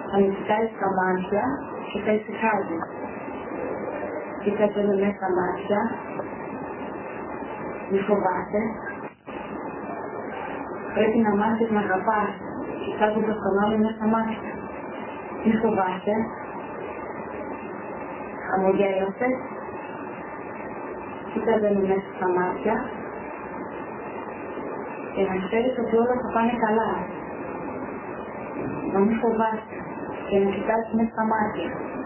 Θα με κοιτάζει στα μάτια και θα ησυχάζει. Κοίταζε με μέσα στα μάτια. Μη φοβάσαι. Πρέπει να μάθεις να αγαπάς, κοιτάζοντας τον άλλο μέσα στα μάτια. Μη φοβάσαι. Χαμογέλασες. Κοίταζε με μέσα στα μάτια. Και να ξέρεις ότι όλα θα πάνε καλά. Να μην φοβάσαι και να κοιτάζεις μέσα στα μάτια.